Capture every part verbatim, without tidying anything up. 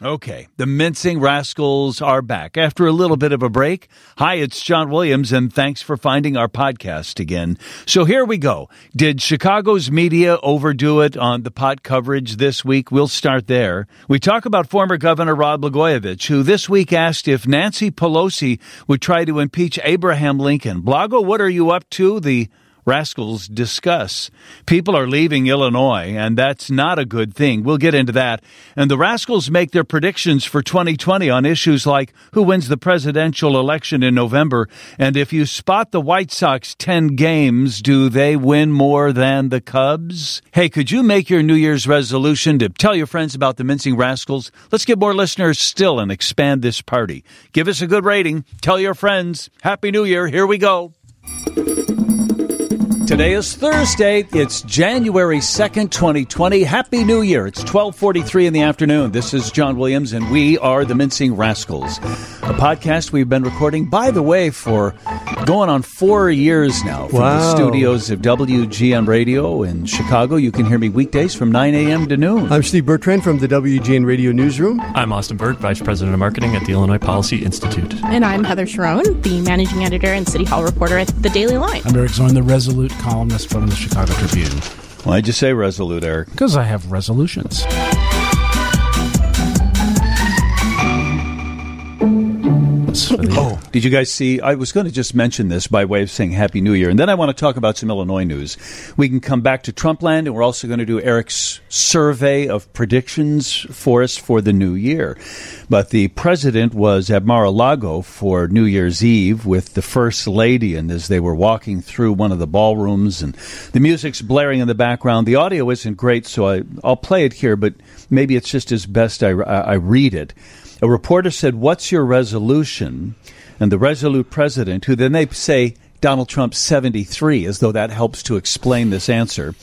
Okay, the Mincing Rascals are back after a little bit of a break. Hi, it's John Williams, and thanks for finding our podcast again. So here we go. Did Chicago's media overdo it on the pot coverage this week? We'll start there. We talk about former Governor Rod Blagojevich, who this week asked if Nancy Pelosi would try to impeach Abraham Lincoln. Blago, what are you up to? The Rascals discuss. People are leaving Illinois, and that's not a good thing. We'll get into that. And the Rascals make their predictions for twenty twenty on issues like who wins the presidential election in November, and if you spot the White Sox ten games, do they win more than the Cubs? Hey, could you make your New Year's resolution to tell your friends about the Mincing Rascals? Let's get more listeners still and expand this party. Give us a good rating. Tell your friends. Happy New Year. Here we go. Today is Thursday. It's January second, twenty twenty. Happy New Year. It's twelve forty-three in the afternoon. This is John Williams, and we are the Mincing Rascals, a podcast we've been recording, by the way, for going on four years now from wow. the studios of W G N Radio in Chicago. You can hear me weekdays from nine a.m. to noon. I'm Steve Bertrand from the W G N Radio Newsroom. I'm Austin Burke, Vice President of Marketing at the Illinois Policy Institute. And I'm Heather Sharon, the Managing Editor and City Hall reporter at The Daily Line. I'm Eric Zorn, the Resolute columnist from the Chicago Tribune. Why'd you say Resolute, Eric? Because I have resolutions. Oh, did you guys see? I was going to just mention this by way of saying Happy New Year, and then I want to talk about some Illinois news. We can come back to Trumpland, and we're also going to do Eric's survey of predictions for us for the new year. But the president was at Mar-a-Lago for New Year's Eve with the First Lady, and as they were walking through one of the ballrooms, and the music's blaring in the background. The audio isn't great, so I, I'll play it here, but maybe it's just as best I, I read it. A reporter said, "What's your resolution?" And the resolute president, who then they say Donald Trump seventy-three, as though that helps to explain this answer.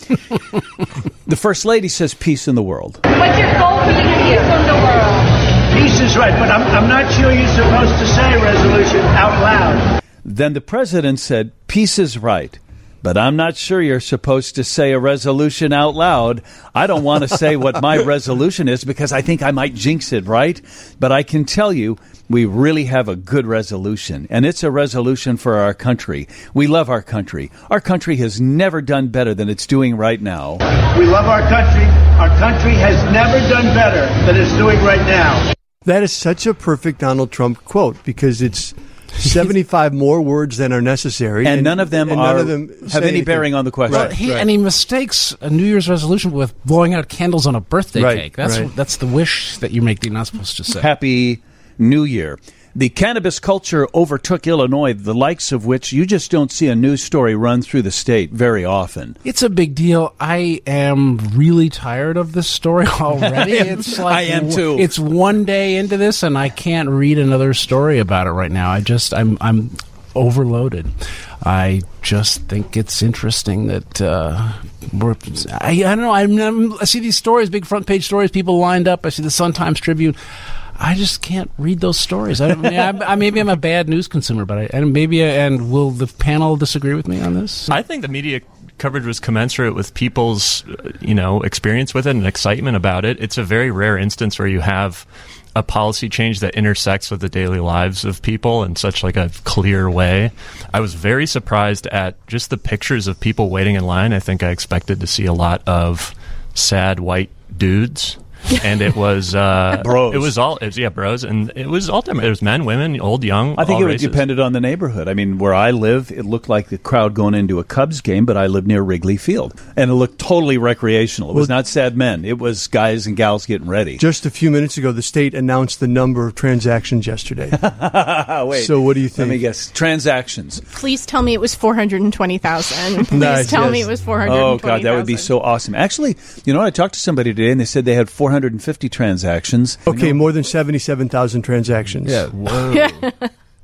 The First Lady says, "Peace in the world." What's your goal for the peace in the world? Peace is right, but I'm, I'm not sure you're supposed to say resolution out loud. Then the president said, "Peace is right, but I'm not sure you're supposed to say a resolution out loud. I don't want to say what my resolution is because I think I might jinx it, right? But I can tell you we really have a good resolution, and it's a resolution for our country. We love our country. Our country has never done better than it's doing right now." We love our country. Our country has never done better than it's doing right now. That is such a perfect Donald Trump quote because it's seventy-five more words than are necessary. And, and none of them, and are, none of them have any anything. bearing on the question. Well, he, And he mistakes a New Year's resolution with blowing out candles on a birthday right, cake. That's right. that's the wish that you make that you're not supposed to say. Happy New Year. The cannabis culture overtook Illinois, the likes of which you just don't see a news story run through the state very often. It's a big deal. I am really tired of this story already. It's like I am too. It's one day into this, and I can't read another story about it right now. I just, I'm, I'm overloaded. I just think it's interesting that uh, we're. I, I don't know. I'm, I'm, I see these stories, big front page stories, people lined up. I see the Sun-Times Tribune. I just can't read those stories. I, I, I maybe I'm a bad news consumer, but I, and maybe and will the panel disagree with me on this? I think the media coverage was commensurate with people's, you know, experience with it and excitement about it. It's a very rare instance where you have a policy change that intersects with the daily lives of people in such like a clear way. I was very surprised at just the pictures of people waiting in line. I think I expected to see a lot of sad white dudes. And it was uh, bros. It was all it was, yeah, bros, and it was all time. It was men, women, old, young. I think all it races. depended on the neighborhood. I mean, where I live, it looked like the crowd going into a Cubs game, but I live near Wrigley Field, and it looked totally recreational. It was well, not sad men; it was guys and gals getting ready. Just a few minutes ago, the state announced the number of transactions yesterday. Wait, so what do you think? Let me guess. Transactions. Please tell me it was four hundred twenty thousand. Please Nice, tell yes. me it was four hundred twenty thousand. Oh, God, that would be so awesome. Actually, you know, I talked to somebody today, and they said they had four hundred fifty transactions. Okay, more than seventy-seven thousand transactions. Yeah. Whoa.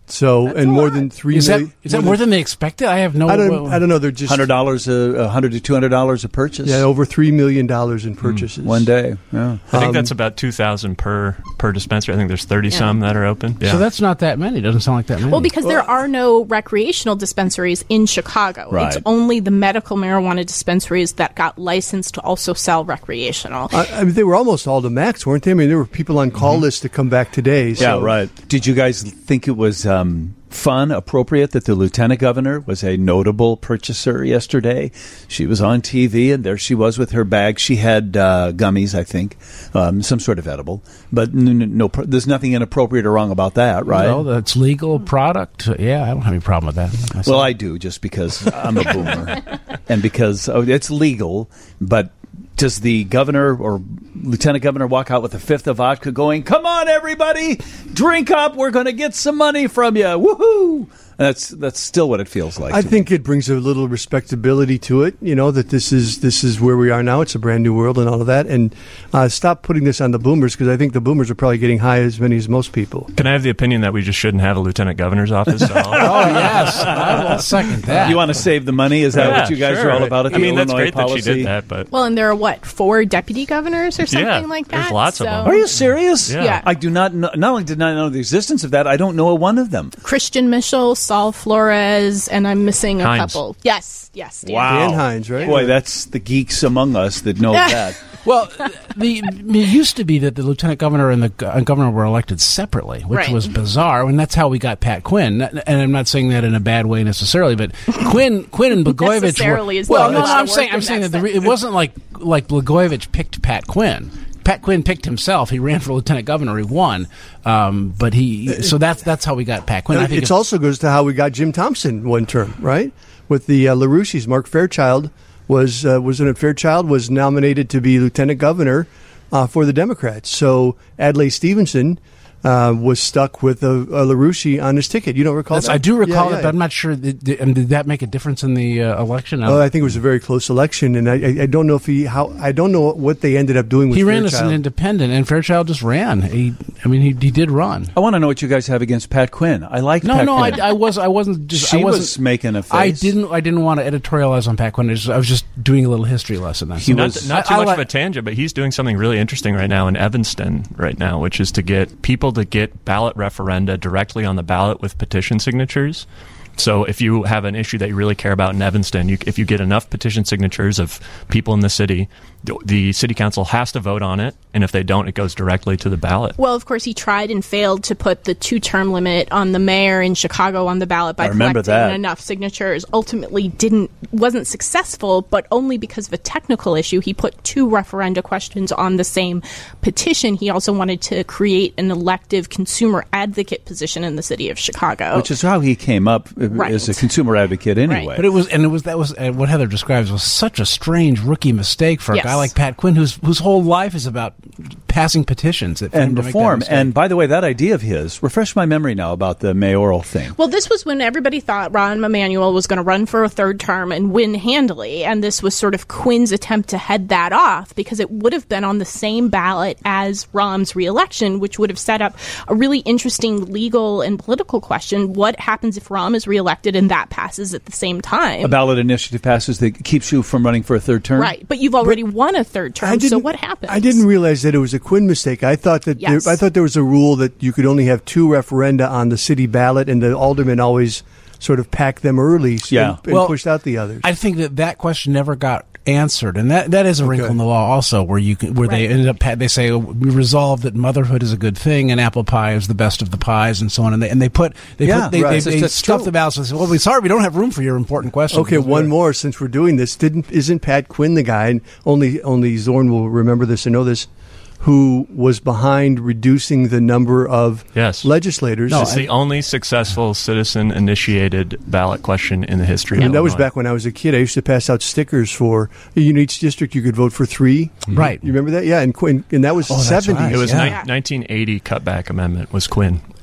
So That's and a more lot. than three Is that million. is that more than they expected? I have no. I don't. I don't know. They're just Hundred dollars, a hundred to two hundred dollars a purchase. yeah, over three million dollars in purchases One day. Yeah. I think Um, that's about two thousand per per dispensary. I think there's thirty Yeah. some that are open. Yeah. So that's not that many. Doesn't sound like that many. Well, because there are no recreational dispensaries in Chicago. Right. It's only the medical marijuana dispensaries that got licensed to also sell recreational. I, I mean, they were almost all to max, weren't they? I mean, there were people on call lists to come back today. So. Yeah, right. Did you guys think it was um, fun, appropriate that the lieutenant governor was a notable purchaser yesterday? She was on T V, and there she was with her bag. She had uh, gummies, I think, um, some sort of edible. But n- n- no, there's nothing inappropriate or wrong about that, right? No, that's legal product. Yeah, I don't have any problem with that. myself. Well, I do, just because I'm a boomer, and because oh, it's legal. But does the governor or lieutenant governor walk out with a fifth of vodka, going, "Come on, everybody, drink up. We're going to get some money from you. Woohoo!" And that's that's still what it feels like. I to think me. it brings a little respectability to it. You know that this is this is where we are now. It's a brand new world and all of that. And uh, stop putting this on the boomers, because I think the boomers are probably getting high as many as most people. Can I have the opinion that we just shouldn't have a lieutenant governor's office at all? Oh yes, I will second that. You want to save the money? Is that Yeah, what you guys sure. are all about at the I mean, that's Illinois great policy? that she did that, but Well, and there are, what, four deputy governors or something Yeah, like that? there's lots of So- them. Are you serious? Yeah. Yeah. I do not know, not only did not know the existence of that, I don't know a one of them. Christian Michel, Saul Flores, and I'm missing a Hines. couple. Yes, yes. Dan. Dan Hines, right? Boy, that's the geeks among us that know that. Well, the it used to be that the lieutenant governor and the go- uh, governor were elected separately, which Right. was bizarre, and that's how we got Pat Quinn. And I'm not saying that in a bad way necessarily, but Quinn, Quinn and Blagojevich were. Necessarily is Well, a no, no, lot of I'm work saying, in I'm saying that that the re- it wasn't like like Blagojevich picked Pat Quinn. Pat Quinn picked himself. He ran for lieutenant governor. He won, um, but he. So that's that's how we got Pat Quinn. I think It also goes to how we got Jim Thompson one term, right? With the uh, LaRouches. Mark Fairchild was uh, was it Fairchild was nominated to be lieutenant governor uh, for the Democrats. So Adlai Stevenson uh, was stuck with a, a LaRouche on his ticket. You don't recall That's, that? I do recall Yeah, yeah, it, but I'm not sure. Did, did, and did that make a difference in the uh, election? Oh, I think it was a very close election, and I, I, I don't know if he how I don't know what they ended up doing with he ran as Fairchild. an independent, and Fairchild just ran. He, I mean, he, he did run. I want to know what you guys have against Pat Quinn. I like No, Pat no, I, Quinn. I was, I wasn't just. She I wasn't, was making a face. I didn't, I didn't want to editorialize on Pat Quinn. I, just, I was just doing a little history lesson. That's He all. not, was- not too I- I much of like- a tangent, but he's doing something really interesting right now in Evanston right now, which is to get people to get ballot referenda directly on the ballot with petition signatures. So if you have an issue that you really care about in Evanston, you, if you get enough petition signatures of people in the city, the, the city council has to vote on it, and if they don't, it goes directly to the ballot. Well, of course, he tried and failed to put the two-term limit on the mayor in Chicago on the ballot by I remember collecting that. enough signatures. Ultimately, didn't wasn't successful, but only because of a technical issue. He put two referenda questions on the same petition. He also wanted to create an elective consumer advocate position in the city of Chicago. Which is how he came up uh, Right. as a consumer advocate anyway. Right. But it was, and it was that was uh, what Heather describes was such a strange rookie mistake for a Yes. guy like Pat Quinn, whose whose whole life is about passing petitions that for him and to make that reform. mistake. And by the way, that idea of his, refresh my memory now about the mayoral thing. Well, this was when everybody thought Rahm Emanuel was going to run for a third term and win handily, and this was sort of Quinn's attempt to head that off because it would have been on the same ballot as Rahm's reelection, which would have set up a really interesting legal and political question. What happens if Rahm is reelected and that passes at the same time? A ballot initiative passes that keeps you from running for a third term. Right, but you've already won a third term, so what happens? I didn't realize that it was a Quinn mistake. I thought that Yes. there, I thought there was a rule that you could only have two referenda on the city ballot, and the aldermen always sort of packed them early so- Yeah. and, Well, pushed out the others. I think that that question never got answered, and that that is a wrinkle Okay. in the law also, where you can, where they Right. ended up pa- they say, oh, we resolved that motherhood is a good thing and apple pie is the best of the pies and so on, and they and they put they Yeah, put they, right. they, That's- they that's stuffed true. the ballots and said, well, we sorry we don't have room for your important question. Okay, one more since we're doing this. Didn't isn't Pat Quinn the guy? And only only Zorn will remember this and know this. Who was behind reducing the number of Yes. legislators? No, It's the only successful citizen-initiated ballot question in the history and of that was Illinois. back when I was a kid. I used to pass out stickers for in each district. You could vote for three. Right. You remember that? Yeah, and Quinn, and that was Oh, that's seventies. right. It was Yeah. ni- nineteen eighty cutback amendment was Quinn.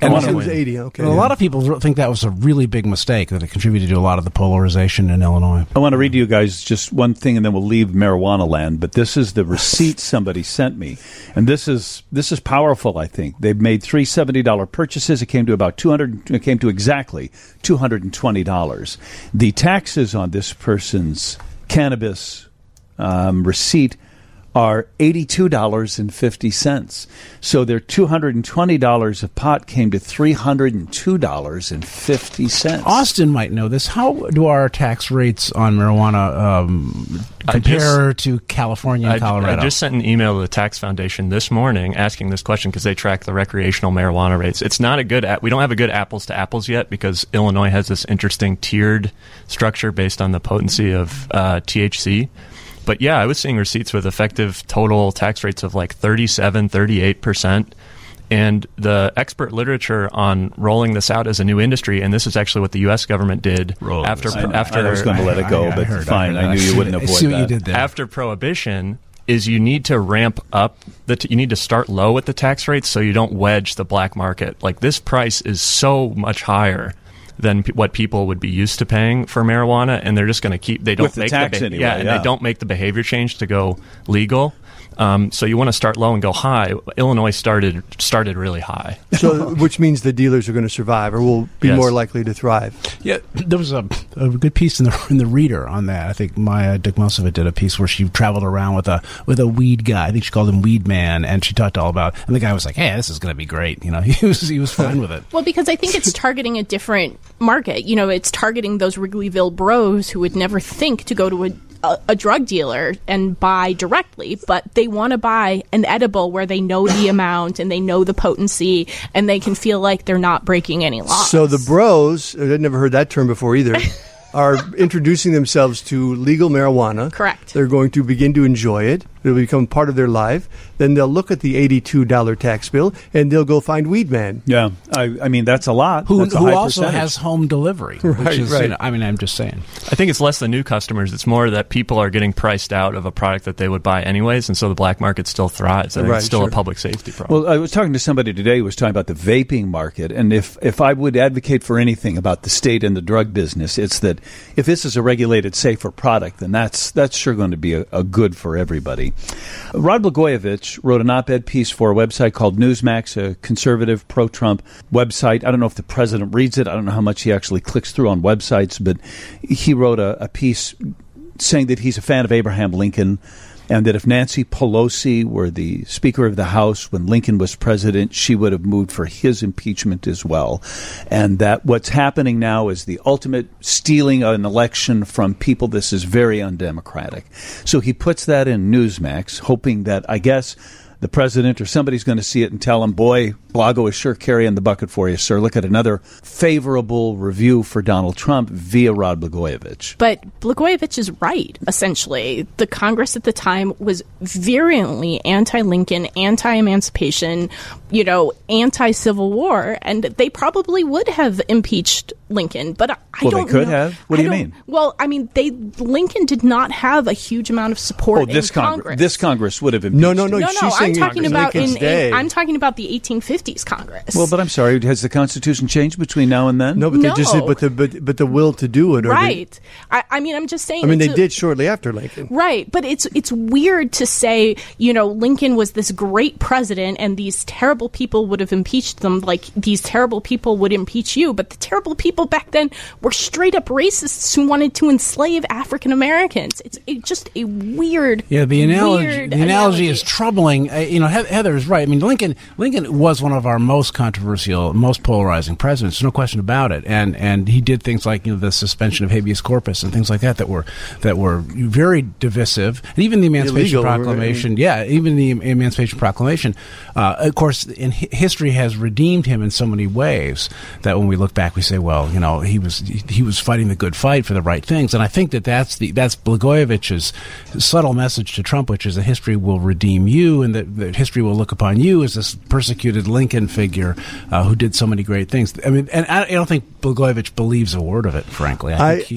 And it was eighty. Okay, well, yeah. a lot of people think that was a really big mistake, that it contributed to a lot of the polarization in Illinois. I want to read to you guys just one thing, and then we'll leave marijuana land. But this is the receipt somebody sent me, and this is this is powerful. I think they've made three seventy dollar purchases. It came to about two hundred. It came to exactly two hundred and twenty dollars. The taxes on this person's cannabis um, receipt are eighty-two dollars and fifty cents. So their two hundred twenty dollars of pot came to three hundred two dollars and fifty cents. Austin might know this. How do our tax rates on marijuana um, compare just, to California and I, Colorado? I just sent an email to the Tax Foundation this morning asking this question because they track the recreational marijuana rates. It's not a good, we don't have a good apples to apples yet because Illinois has this interesting tiered structure based on the potency of uh, T H C. But yeah, I was seeing receipts with effective total tax rates of like thirty-seven, thirty-eight percent. And the expert literature on rolling this out as a new industry, and this is actually what the U S government did Roll after I, after I was going to let it go, I, I but heard, fine. I, I knew you wouldn't avoid see what that. You did there. After Prohibition, is you need to ramp up the t- you need to start low with the tax rates so you don't wedge the black market. Like this price is so much higher than p- what people would be used to paying for marijuana, and they're just going to keep. They don't With the make tax the anyway, yeah, and yeah. they don't make the behavior change to go legal. Um, so you want to start low and go high. Illinois started started really high. So, which means the dealers are going to survive, or will be Yes. more likely to thrive. Yeah, there was a, a good piece in the in the Reader on that. I think Maya Dukmosova did a piece where she traveled around with a with a weed guy. I think she called him Weed Man, and she talked all about. And the guy was like, "Hey, this is going to be great." You know, he was he was fine with it. Well, because I think it's targeting a different market. You know, it's targeting those Wrigleyville bros who would never think to go to a a, a drug dealer and buy directly, but they want to buy an edible where they know the amount and they know the potency and they can feel like they're not breaking any laws. So the bros, I'd never heard that term before either, are introducing themselves to legal marijuana. Correct. They're going to begin to enjoy it. It'll become part of their life. Then they'll look at the eighty-two dollar tax bill and they'll go find Weed Man. Yeah, I, I mean, that's a lot. Who, That's a who high also percentage. has home delivery, which Right, is, right. You know, I mean, I'm just saying. I think it's less the new customers. It's more that people are getting priced out of a product that they would buy anyways, and so the black market still thrives. I think Right, it's still sure. a public safety problem. Well, I was talking to somebody today who was talking about the vaping market, and if, if I would advocate for anything about the state and the drug business, it's that if this is a regulated, safer product, then that's that's sure going to be a, a good for everybody. Rod Blagojevich wrote an op-ed piece for a website called Newsmax, a conservative, pro-Trump website. I don't know if the president reads it. I don't know how much he actually clicks through on websites, but he wrote a, a piece saying that he's a fan of Abraham Lincoln, and that if Nancy Pelosi were the Speaker of the House when Lincoln was president, she would have moved for his impeachment as well. And that what's happening now is the ultimate stealing an election from people. This is very undemocratic. So he puts that in Newsmax, hoping that, I guess, the president or somebody's going to see it and tell him, boy, Blago is sure carrying the bucket for you, sir. Look at another favorable review for Donald Trump via Rod Blagojevich. But Blagojevich is right, essentially. The Congress at the time was virulently anti-Lincoln, anti-emancipation, you know, anti-Civil War, and they probably would have impeached Lincoln. But I Well, don't they could know. have? What do I you don't- mean? Well, I mean, they Lincoln did not have a huge amount of support Oh, this in Congress. Congress. This Congress would have impeached No, no, no. him. No, she's no, I'm saying talking in about Lincoln's in, day. in I'm talking about the eighteen fifties Congress. Well, but I'm sorry. Has the Constitution changed between now and then? No, but they just No. but the but, but the will to do it. Or right. I, I mean, I'm just saying. The, I mean, they it's a- did shortly after Lincoln. Right, but it's it's weird to say, you know, Lincoln was this great president and these terrible people would have impeached them like these terrible people would impeach you, but the terrible people back then were straight up racists who wanted to enslave African Americans. It's it, just a weird Yeah, the analogy weird the analogy is troubling. Uh, you know, He- Heather is right. I mean, Lincoln Lincoln was one of our most controversial, most polarizing presidents. No question about it. And and he did things like, you know, the suspension of habeas corpus and things like that that were that were very divisive. And even the Emancipation Illegal, right? Proclamation, yeah, even the Emancipation Proclamation. Uh, of course, in hi- history has redeemed him in so many ways that when we look back, we say, well, you know, he was he, he was fighting the good fight for the right things. And I think that that's the that's Blagojevich's subtle message to Trump, which is that history will redeem you, and that, that history will look upon you as this persecuted Lincoln figure uh, who did so many great things. I mean, and I, I don't think Blagojevich believes a word of it, frankly. I, I- think he,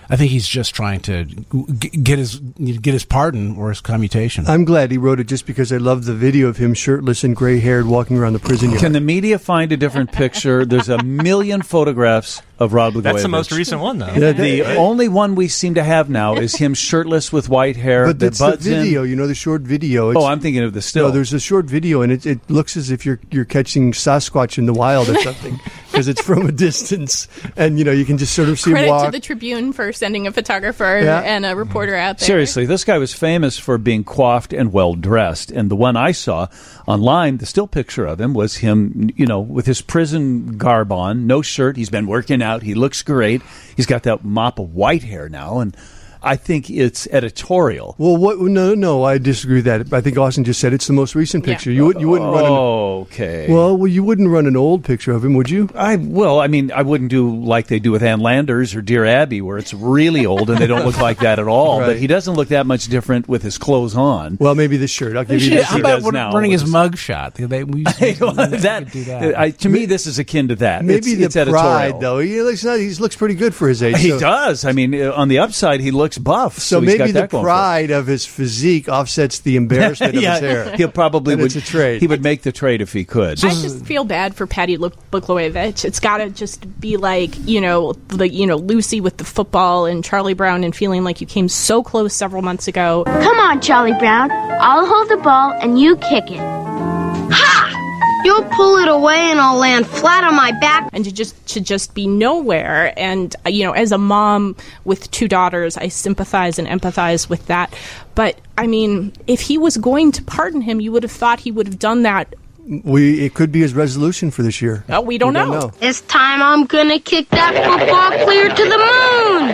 I think he's just trying to g- get his get his pardon or his commutation. I'm glad he wrote it just because I love the video of him shirtless and gray-haired walking around the prison yard. Can the media find a different picture? There's a million photographs of Rod Blagojevich. That's the most recent one, though. Yeah, The only one we seem to have now is him shirtless with white hair. But that it's the buds in. video, you know, the short video. It's, Oh, I'm thinking of the still. No, there's a short video, and it, it looks as if you're you're catching Sasquatch in the wild or something, because it's from a distance, and you know you can just sort of see him Credit walk. to the Tribune for sending a photographer Yeah. and a reporter out there. Seriously, this guy was famous for being coiffed and well dressed. And the one I saw online, the still picture of him was him, you know, with his prison garb on, no shirt. He's been working out. He looks great. He's got that mop of white hair now, and I think it's editorial. Well, what? No, no, I disagree with that. I think Austin just said it's the most recent Yeah. picture. You would you wouldn't run. An, Okay. well, well, you wouldn't run an old picture of him, would you? I well, I mean, I wouldn't do like they do with Ann Landers or Dear Abby, where it's really old and they don't look like that at all. Right. But he doesn't look that much different with his clothes on. Well, maybe this shirt. I'll give you Shit, this how he shirt. about does run- now running with his his- mug shot? They, we, we, that, could do that. I, to me, this is akin to that. Maybe it's, the it's editorial. pride, though. He looks not, he looks pretty good for his age. He so, does. I mean, uh, on the upside, he looks buff. So, So, he's maybe got that the going for him. pride of his physique offsets the embarrassment of yeah, his hair. he'll probably And would. it's a trade. He would make the trade if he could. I just feel bad for Patty Lu- Blagojevich. It's got to just be like, you know, the you know Lucy with the football and Charlie Brown and feeling like you came so close several months ago. Come on, Charlie Brown. I'll hold the ball and you kick it. Ha! You'll pull it away and I'll land flat on my back. And to just to just be nowhere. And uh, you know, as a mom with two daughters, I sympathize and empathize with that. But I mean, if he was going to pardon him, you would have thought he would have done that. We it could be his resolution for this year. Oh, we don't know. This time I'm gonna kick that football clear to the moon.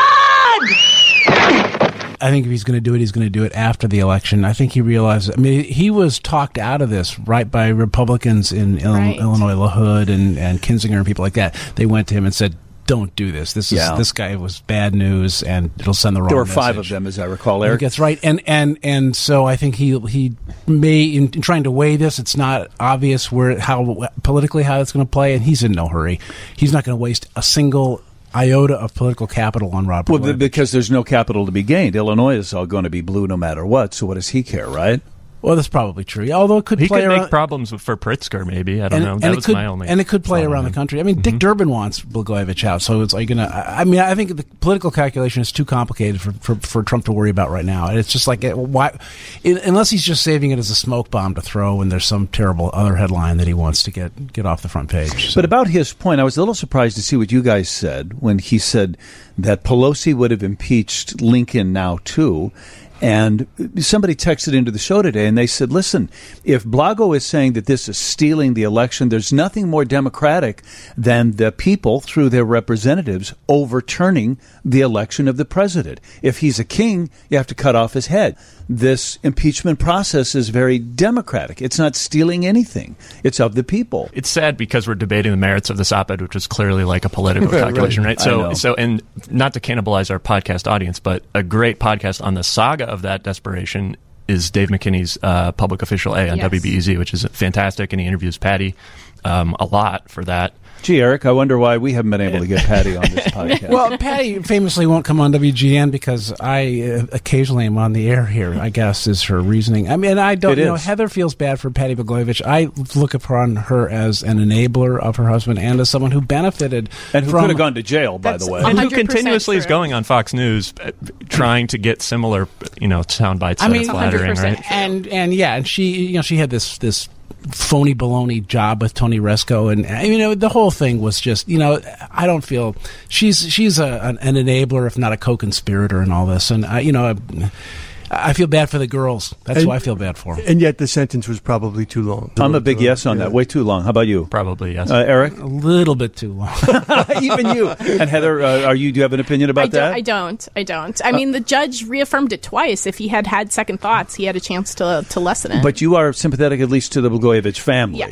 I think if he's going to do it, he's going to do it after the election. I think he realizes. I mean, he was talked out of this right by Republicans in Ill- Right. Illinois, LaHood and and Kinzinger and people like that. They went to him and said, "Don't do this. This is Yeah. this guy was bad news, and it'll send the wrong." There were five of message." them, as I recall, I Eric. think that's right, and and and so I think he he may in, in trying to weigh this. It's not obvious where how politically how it's going to play, and he's in no hurry. He's not going to waste a single iota of political capital on Rod Well, Blagojevich. because there's no capital to be gained. Illinois is all going to be blue no matter what. So what does he care, right? Well, that's probably true. Although it could He play could around, make problems for Pritzker, maybe. I don't and, know. and That it was could, my only. and it could play thought on around the him. country. I mean, Dick Durbin wants Blagojevich out, so it's like gonna. I I mean, I think the political calculation is too complicated for, for, for Trump to worry about right now. And it's just like it- why, it, unless he's just saving it as a smoke bomb to throw when there's some terrible other headline that he wants to get get off the front page. So- But about his point, I was a little surprised to see what you guys said when he said that Pelosi would have impeached Lincoln now, too. And somebody texted into the show today and they said, listen, if Blago is saying that this is stealing the election, there's nothing more democratic than the people, through their representatives, overturning the election of the president. If he's a king, you have to cut off his head. This impeachment process is very democratic. It's not stealing anything. It's of the people. It's sad because we're debating the merits of this op-ed, which was clearly like a political Right, calculation, right. right? I So, know. so, and not to cannibalize our podcast audience, but a great podcast on the saga of that desperation is Dave McKinney's uh, Public Official A on Yes. W B E Z, which is fantastic, and he interviews Patty um, a lot for that. Gee, Eric, I wonder why we haven't been able to get Patty on this podcast. well, Patty famously won't come on W G N because I uh, occasionally am on the air here, I guess, is her reasoning. I mean, I don't It you know. is. Heather feels bad for Patty Blagojevich. I look upon her as an enabler of her husband and as someone who benefited and who from could have gone to jail, by That's the way. And who one hundred percent continuously is true. going on Fox News uh, trying to get similar, you know, sound bites I that mean, are flattering, one hundred right? percent. and and yeah, and she you know she had this this phony baloney job with Tony Resco, and uh, you know the whole thing was just you know I don't feel she's she's a, an, an enabler if not a co-conspirator in all this, and I, you know I, I feel bad for the girls. That's And- who I feel bad for. And yet the sentence was probably too long. I'm a big yes on that. Way too long. How about you? Probably, yes. Uh, Eric? A little bit too long. Even you. And Heather, uh, are you? Do you have an opinion about I don't, that? I don't. I don't. I mean, the judge reaffirmed it twice. If he had had second thoughts, he had a chance to to lessen it. But you are sympathetic at least to the Blagojevich family. yes.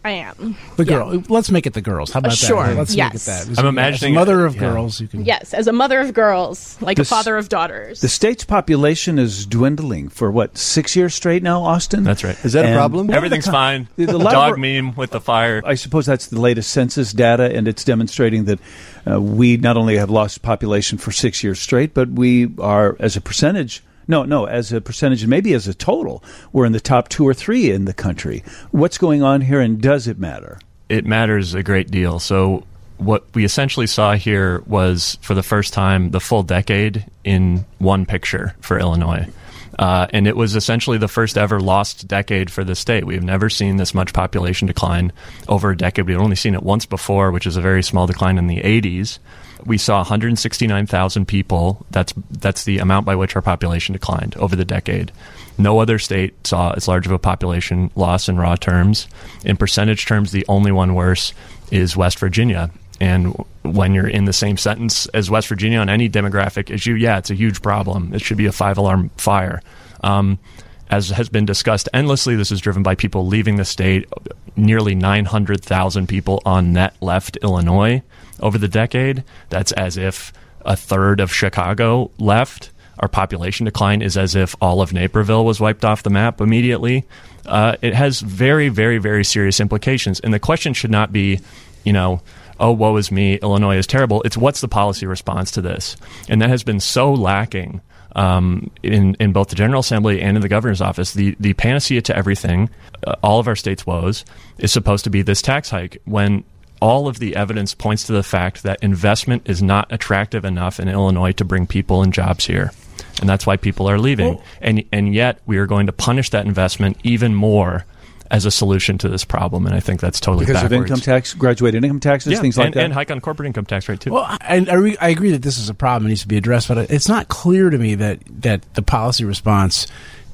I am. The girl. Yeah. Let's make it the girls. How about uh, sure. that? Let's yes. make it that. I'm imagining as a mother of yeah. girls. You can. Yes, as a mother of girls, like The a father of daughters. The state's population is dwindling for, what, six years straight now, Austin? That's right. Is that And a problem? Everything's fine. The- the The lot dog of- meme with the fire. I suppose that's the latest census data, and it's demonstrating that uh, we not only have lost population for six years straight, but we are, as a percentage, no, no, as a percentage, and maybe as a total, we're in the top two or three in the country. What's going on here, and does it matter? It matters a great deal. So what we essentially saw here was, for the first time, the full decade in one picture for Illinois. Uh, and it was essentially the first ever lost decade for the state. We've never seen this much population decline over a decade. We've only seen it once before, which is a very small decline in the eighties. We saw one hundred sixty-nine thousand people. That's that's the amount by which our population declined over the decade. No other state saw as large of a population loss in raw terms. In percentage terms, the only one worse is West Virginia. And when you're in the same sentence as West Virginia on any demographic issue, yeah, it's a huge problem. It should be a five-alarm fire. Um, as has been discussed endlessly, this is driven by people leaving the state. Nearly nine hundred thousand people on net left Illinois over the decade. That's as if a third of Chicago left. Our population decline is as if all of Naperville was wiped off the map immediately. Uh, it has very, very, very serious implications. And the question should not be, you know, oh, woe is me, Illinois is terrible. It's what's the policy response to this? And that has been so lacking um, in, in both the General Assembly and in the governor's office. The, the panacea to everything, uh, all of our state's woes, is supposed to be this tax hike, when all of the evidence points to the fact that investment is not attractive enough in Illinois to bring people and jobs here. And that's why people are leaving. Well, and and yet we are going to punish that investment even more as a solution to this problem. And I think that's totally Because backwards. of income tax, graduated income taxes, yeah, things like and, that? and hike on corporate income tax rate, too. Well, I, I, re- I agree that this is a problem that needs to be addressed, but it's not clear to me that, that the policy response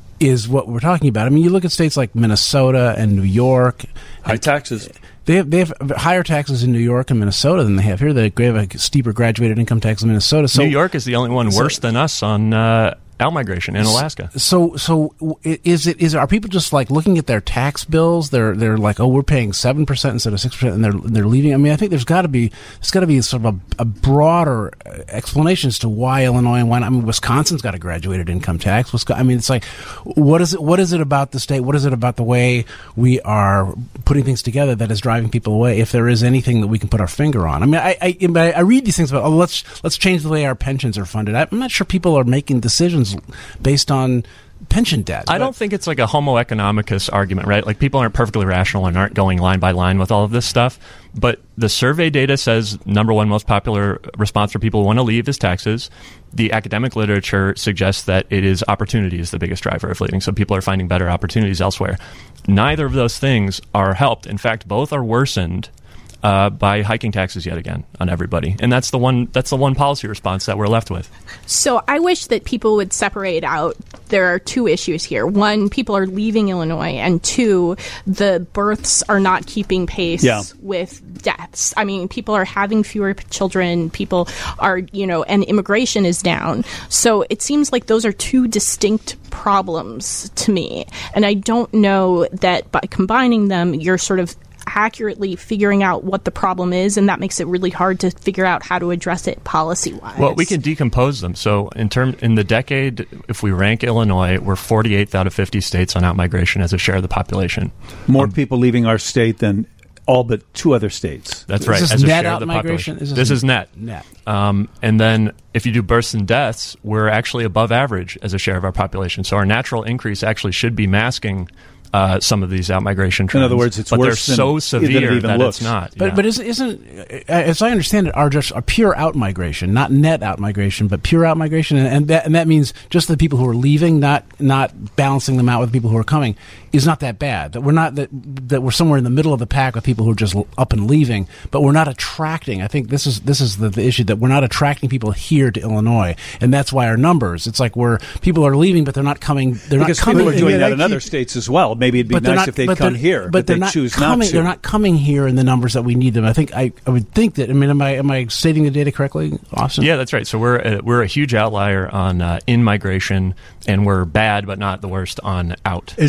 is what we're talking about. I mean, you look at states like Minnesota and New York. High taxes. They have, they have higher taxes in New York and Minnesota than they have here. They have a steeper graduated income tax in Minnesota. So New York is the only one so, worse than us on uh, outmigration in Alaska. So, so is it? Is are people just like looking at their tax bills? They're they're like, oh, we're paying seven percent instead of six percent, and they're they're leaving. I mean, I think there's got to be there's got to be sort of a, a broader explanation as to why Illinois and why not. I mean, Wisconsin's got a graduated income tax. Wisconsin, I mean, it's like, what is it? What is it about the state? What is it about the way we are putting things together that is driving people away? If there is anything that we can put our finger on, I mean, I I, I read these things about, oh, let's let's change the way our pensions are funded. I'm not sure people are making decisions based on pension debt. I don't think it's like a homo economicus argument, right? Like, people aren't perfectly rational and aren't going line by line with all of this stuff. But the survey data says number one most popular response for people who want to leave is taxes. The academic literature suggests that it is opportunity is the biggest driver of leaving. So people are finding better opportunities elsewhere. Neither of those things are helped. In fact, both are worsened Uh, by hiking taxes yet again on everybody. And that's the one that's the one policy response that we're left with. So I wish that people would separate out. There are two issues here. One, people are leaving Illinois, and two, the births are not keeping pace Yeah. with deaths. I mean, people are having fewer children. People are, you know, and immigration is down. So it seems like those are two distinct problems to me. And I don't know that by combining them, you're sort of accurately figuring out what the problem is, and that makes it really hard to figure out how to address it policy-wise. Well, we can decompose them. So in term in the decade, if we rank Illinois, we're forty-eighth out of fifty states on outmigration as a share of the population. More um, people leaving our state than all but two other states. That's Is right. this as a net share of the outmigration? population. Is this This is net. net. Um, and then if you do births and deaths, we're actually above average as a share of our population. So our natural increase actually should be masking Uh, some of these outmigration trends. In other words, it's but worse they're than- so than it severe even that looks. it's not. But yeah. but isn't, isn't as I understand it, are just a pure outmigration, not net outmigration, but pure outmigration, and, and that and that means just the people who are leaving, not not balancing them out with the people who are coming, is not that bad. That we're not that that we're somewhere in the middle of the pack with people who are just up and leaving, but we're not attracting. I think this is this is the, the issue, that we're not attracting people here to Illinois, and that's why our numbers. It's like we're people are leaving, but they're not coming. They're Because not coming. people are doing Yeah, that they in other keep- states as well. Maybe it'd be But they're nice not- if they'd but come they're- here, but, they're they not choose coming, not to. They're not coming here in the numbers that we need them. I think I, I would think that. I mean, am I am I stating the data correctly, Austin? Yeah, that's right. So we're a, we're a huge outlier on uh, in migration, and we're bad but not the worst on out. Is that the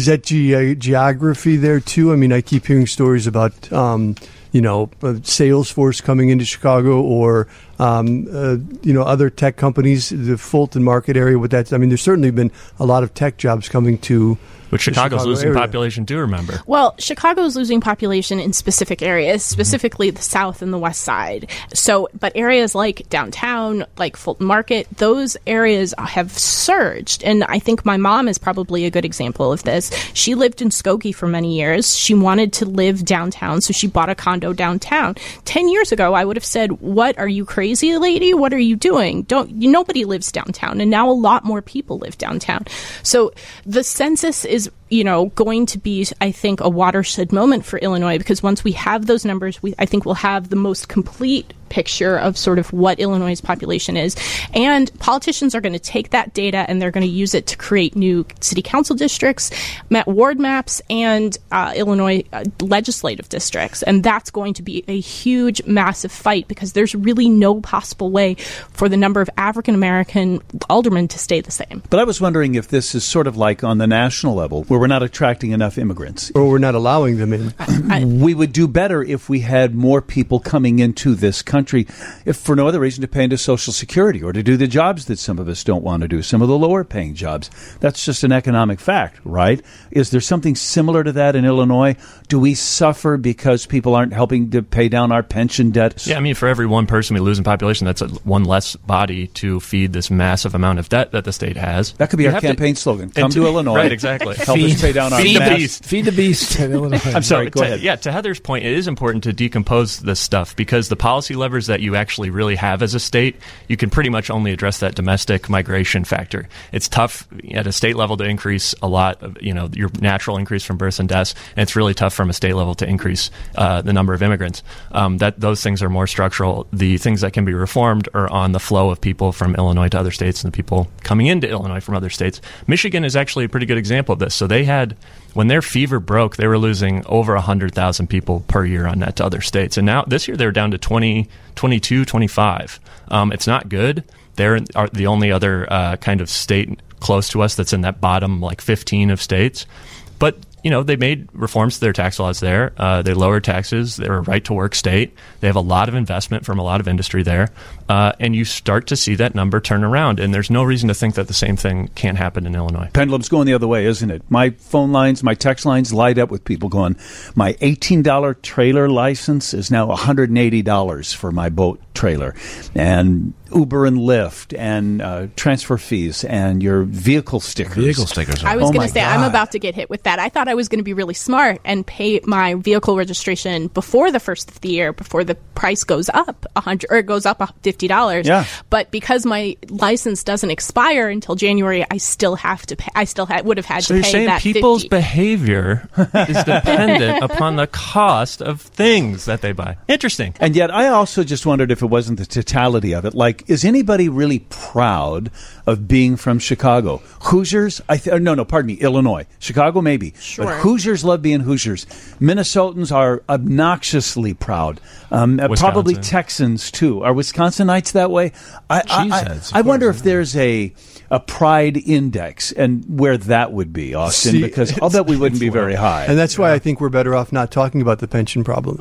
ge- geography there too. I mean, I keep hearing stories about um, you know uh, Salesforce coming into Chicago, or um, uh, you know other tech companies, the Fulton Market area. With that, I mean, there's certainly been a lot of tech jobs coming to. But Chicago's Chicago losing area. population too, remember? Well, Chicago's losing population in specific areas, specifically the South and the West Side. So, but areas like downtown, like Fulton Market, those areas have surged. And I think my mom is probably a good example of this. She lived in Skokie for many years. She wanted to live downtown, so she bought a condo downtown. Ten years ago, I would have said, "What, are you crazy, lady? What are you doing? Don't nobody lives downtown." And now a lot more people live downtown. So the census is is, you know, going to be, I think, a watershed moment for Illinois, because once we have those numbers, we I think we'll have the most complete picture of sort of what Illinois' population is. And politicians are going to take that data and they're going to use it to create new city council districts, ward maps, and uh, Illinois uh, legislative districts. And that's going to be a huge, massive fight, because there's really no possible way for the number of African-American aldermen to stay the same. But I was wondering if this is sort of like on the national level, where we're not attracting enough immigrants. Or we're not allowing them in. I, We would do better if we had more people coming into this country, if for no other reason to pay into Social Security or to do the jobs that some of us don't want to do, some of the lower paying jobs. That's just an economic fact, right? Is there something similar to that in Illinois? Do we suffer because people aren't helping to pay down our pension debt? Yeah, I mean, for every one person we lose in population, that's a, one less body to feed this massive amount of debt that the state has. That could be You our have to- campaign slogan. Come and to Illinois. Right, exactly. Help us pay down our feed the mass- beast. Feed the beast in Illinois. I'm sorry, So go to- ahead. Yeah, to Heather's point, it is important to decompose this stuff, because the policy levers that you actually really have as a state, you can pretty much only address that domestic migration factor. It's tough at a state level to increase a lot of, you know, your natural increase from births and deaths, and it's really tough from a state level to increase uh, the number of immigrants. Um, that those things are more structural. The things that can be reformed are on the flow of people from Illinois to other states and the people coming into Illinois from other states. Michigan is actually a pretty good example of this. So they had, when their fever broke, they were losing over one hundred thousand people per year on net to other states. And now this year they're down to twenty, twenty-two, twenty-five. Um, it's not good. They're are the only other uh, kind of state close to us that's in that bottom like fifteen of states. But, you know, they made reforms to their tax laws there. Uh, they lowered taxes. They're a right-to-work state. They have a lot of investment from a lot of industry there. Uh, and you start to see that number turn around. And there's no reason to think that the same thing can't happen in Illinois. Pendulum's going the other way, isn't it? My phone lines, my text lines light up with people going, my eighteen dollars trailer license is now one hundred eighty dollars for my boat trailer. And Uber and Lyft and uh, transfer fees and your vehicle stickers. Vehicle stickers. I was Oh going my to say, I'm God. about to get hit with that. I thought I was going to be really smart and pay my vehicle registration before the first of the year, before the price goes up a hundred or it goes up fifty dollars. Yeah. But because my license doesn't expire until January, I still have to pay. I still ha- would have had So to you're pay saying that people's fifty. behavior is dependent upon the cost of things that they buy. Interesting. And yet, I also just wondered if it wasn't the totality of it. Like, is anybody really proud of being from Chicago? Hoosiers? I th- no, no, pardon me, Illinois. Chicago, maybe. Sure. But Hoosiers love being Hoosiers. Minnesotans are obnoxiously proud. Um, uh, probably Wisconsin. Texans, too. Are Wisconsinites that way? I, I, I, Cheeseheads, of I wonder course, if there's a a pride index and where that would be, Austin, See, because I'll bet we wouldn't be very high. And that's why I think we're better off not talking about the pension problems.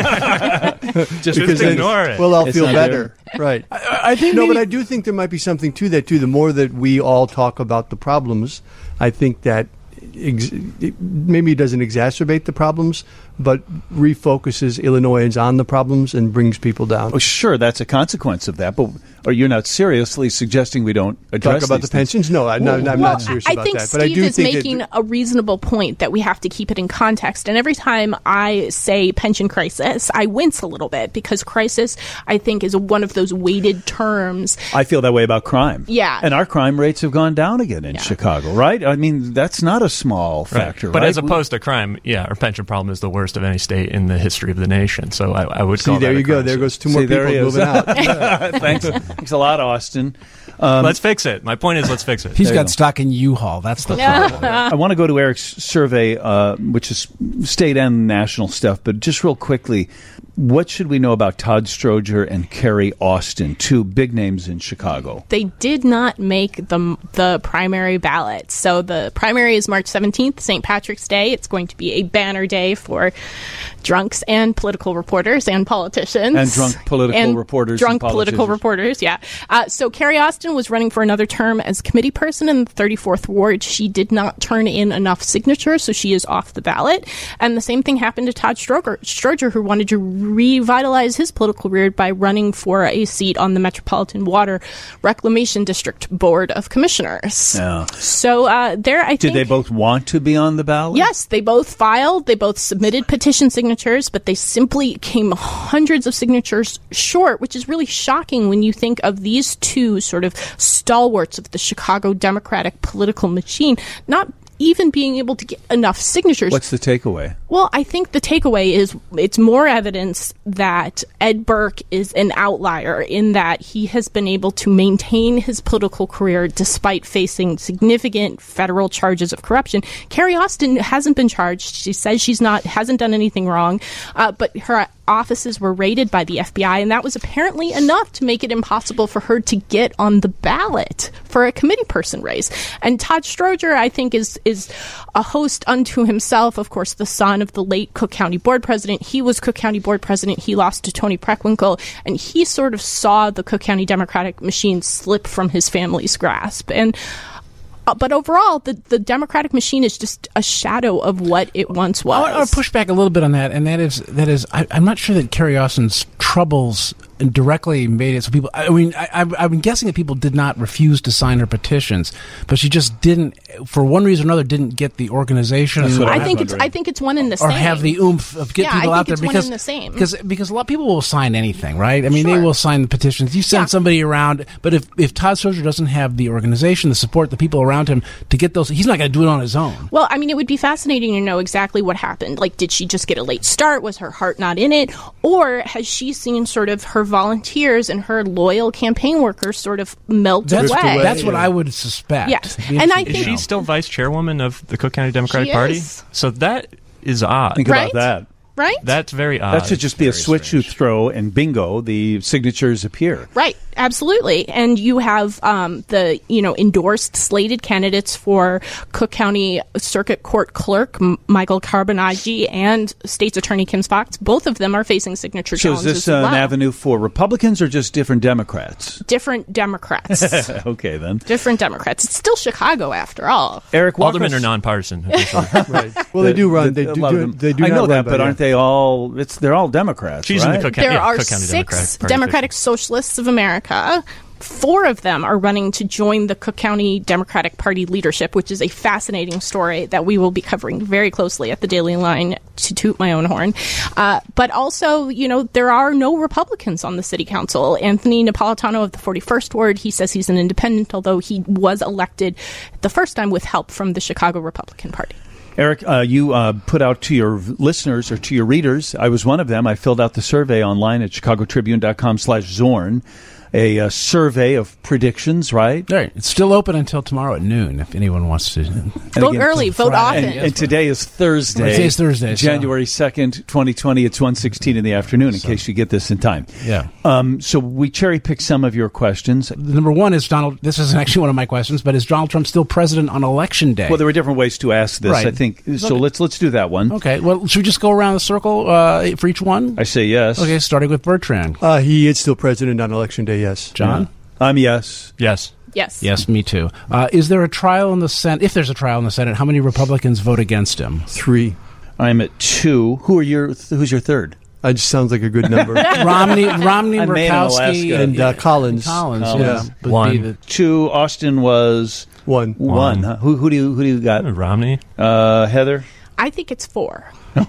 just Because ignore then it. we'll all It's feel not better. Right. I, I think No, maybe- but I do think there might be something to that, too. The more that we all talk about the problems, I think that ex- it, maybe it doesn't exacerbate the problems, but refocuses Illinoisans on the problems and brings people down. Oh, sure, that's a consequence of that, but or you're not seriously suggesting we don't address Talk about the these things? pensions? No, I, no, I'm Well, not serious I about think that. Steve But I do is think making it, a reasonable point that we have to keep it in context. And every time I say pension crisis, I wince a little bit, because crisis, I think, is one of those weighted terms. I feel that way about crime. Yeah. And our crime rates have gone down again in Yeah. Chicago, right? I mean, that's not a small factor, But right? as opposed to crime, yeah, our pension problem is the worst of any state in the history of the nation. So I, I would see, call there that a you go. crisis. There goes two See, more there people he is. moving out. Thanks. Thanks a lot, Austin. Um, Let's fix it. My point is, let's fix it. He's There you got go. stock in U-Haul. That's the problem. I want to go to Eric's survey, uh, which is state and national stuff, but just real quickly, what should we know about Todd Stroger and Carrie Austin, two big names in Chicago? They did not make the the primary ballot. So the primary is March seventeenth, Saint Patrick's Day. It's going to be a banner day for drunks and political reporters and politicians. And drunk political and reporters drunk and political reporters, yeah. Uh, so Carrie Austin was running for another term as committee person in the thirty-fourth Ward. She did not turn in enough signatures, so she is off the ballot. And the same thing happened to Todd Stroger, Stroger who wanted to revitalize his political career by running for a seat on the Metropolitan Water Reclamation District Board of Commissioners. Yeah. So uh, there, I Did think... they both want to be on the ballot? Yes, they both filed. They both submitted petition signatures, but they simply came hundreds of signatures short, which is really shocking when you think of these two sort of stalwarts of the Chicago Democratic political machine not even being able to get enough signatures. What's the takeaway? Well, I think the takeaway is it's more evidence that Ed Burke is an outlier in that he has been able to maintain his political career despite facing significant federal charges of corruption. Carrie Austin hasn't been charged. She says she's not, hasn't done anything wrong, uh, but her offices were raided by the F B I, and that was apparently enough to make it impossible for her to get on the ballot for a committee person race. And Todd Stroger, I think, is is a host unto himself. Of course, the son of the late Cook County Board President. He was Cook County Board President. He lost to Tony Preckwinkle, and he sort of saw the Cook County Democratic machine slip from his family's grasp. And Uh, but overall, the, the Democratic machine is just a shadow of what it once was. I want to push back a little bit on that, and that is that is I, I'm not sure that Carrie Austin's troubles directly made it so people. I mean, I, I, I'm guessing that people did not refuse to sign her petitions, but she just didn't, for one reason or another, didn't get the organization. That's what I I'm think it's wondering. I think it's one in the or same. have the oomph of get Yeah, people I out think there it's one because in the same. because because a lot of people will sign anything, right? I mean, Sure. they will sign the petitions. You send Yeah. somebody around, but if if Todd Stroger doesn't have the organization, the support, the people around him to get those, he's not going to do it on his own. Well, I mean, it would be fascinating to know exactly what happened. Like, did she just get a late start? Was her heart not in it? Or has she seen sort of her volunteers and her loyal campaign workers sort of melt That's away? that's what I would suspect. Yes. It'd be And I interesting Is to she know. still vice chairwoman of the Cook County Democratic She Party? is. So that is odd. Think Right? about that. Right? That's very odd. That should just be a Very switch you strange. throw, and bingo, the signatures appear. Right, absolutely. And you have um, the, you know, endorsed slated candidates for Cook County Circuit Court Clerk M- Michael Carbonaggi and State's Attorney Kim Fox. Both of them are facing signature So is challenges this as uh, well. an avenue for Republicans or just different Democrats? Different Democrats. Okay, then. Different Democrats. It's still Chicago, after all. Eric Walker. Aldermen are nonpartisan. officially. Right. Well, they do run. They a do. lot of do them- they do I not know run that, by- but yeah. aren't they all? It's they're all Democrats. She's right? in the Cook County, There yeah, are Cook County six Democratic Party Democratic Socialists of America. Four of them are running to join the Cook County Democratic Party leadership, which is a fascinating story that we will be covering very closely at the Daily Line, to toot my own horn. Uh, but also, you know, there are no Republicans on the city council. Anthony Napolitano of the forty-first Ward, he says he's an independent, although he was elected the first time with help from the Chicago Republican Party. Eric, uh, you uh, put out to your listeners or to your readers, I was one of them. I filled out the survey online at chicagotribune.com slash Zorn. A uh, survey of predictions, right? Right. It's still open until tomorrow at noon if anyone wants to. And Vote again, early, vote Friday. often. And, and today is Thursday. Today's Thursday, so- January second, twenty twenty. It's one sixteen in the afternoon, in case you get this in time. Yeah. Um, so we cherry-picked some of your questions. Number one is Donald. This isn't actually one of my questions, but is Donald Trump still president on election day? Well, there were different ways to ask this, Right. I think. So Okay. let's let's do that one. Okay. Well, should we just go around the circle uh, for each one? I say yes. Okay, starting with Bertrand. Uh, he is still president on election day. Yes, John? I'm yes. Yes. Yes. Yes, me too. Uh, is there a trial in the Senate? If there's a trial in the Senate, how many Republicans vote against him? three. I'm at two. Who are your? Who's your third? That just sounds like a good number. Romney, Romney, I'm Maine and Murkowski, Alaska. and uh, Collins. Collins. Collins. Yeah, would One. be the- Two. Austin was One. one. One. huh? Who, who do you who do you got? Romney. Uh, Heather. I think it's four.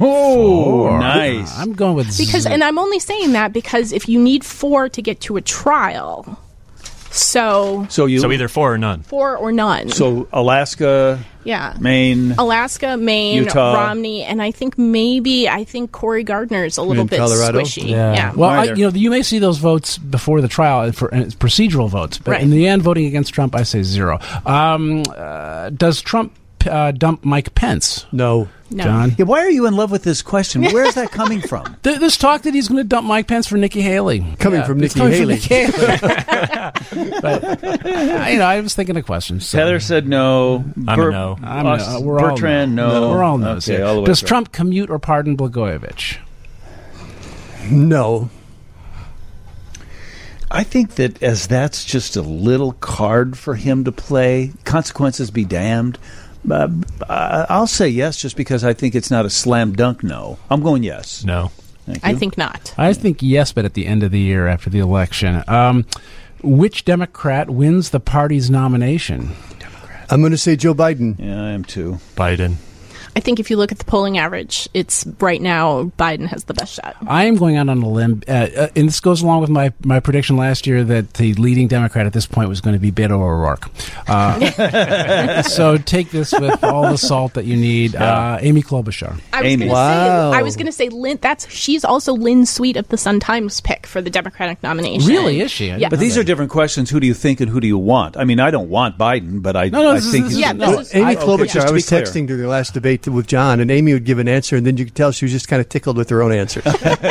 Oh, nice. I'm going with Because, Z- and I'm only saying that because if you need four to get to a trial, so so you. So either four or none. four or none. So Alaska, yeah. Maine. Alaska, Maine, Utah. Romney, and I think maybe I think Corey Gardner's a little In bit Colorado? squishy. Yeah. Yeah. Well, I, Neither. you know, you may see those votes before the trial for uh, procedural votes, but Right. in the end, voting against Trump, I say zero. Um, uh, does Trump uh, dump Mike Pence? No. No. John? Yeah, why are you in love with this question? Where's that coming from? Th- There's talk that he's going to dump Mike Pence for Nikki Haley. Coming Yeah, from it's Nikki coming Haley. From Nikki Haley. But, uh, you know, I was thinking of questions. So. Heather said no. I'm a no. I'm Us- no. We're all Bertrand, no. no. We're all no's Okay, here. all the way Does through. Trump commute or pardon Blagojevich? No. I think that as that's just a little card for him to play, consequences be damned. Uh, I'll say yes just because I think it's not a slam dunk no. I'm going yes. No. Thank I you. think not. I think yes, but at the end of the year after the election. Um, which Democrat wins the party's nomination? I'm going to say Joe Biden. Yeah, I am too. Biden. I think if you look at the polling average, it's right now Biden has the best shot. I am going out on a limb, uh, uh, and this goes along with my, my prediction last year that the leading Democrat at this point was going to be Beto O'Rourke. Uh, so take this with all the salt that you need. Uh, Amy Klobuchar. I was Amy. gonna Wow. say, I was going to say Lynn. That's she's also Lynn Sweet of the Sun Times pick for the Democratic nomination. Really, is she? I Yeah. didn't But know these that. are different questions. Who do you think and who do you want? I mean, I don't want Biden, but I, No, no, I this is- think this is- he's- Yeah, no, this is, Amy I- Klobuchar, okay, just I to was be clear. texting during the last debate with John, and Amy would give an answer, and then you could tell she was just kind of tickled with her own answer.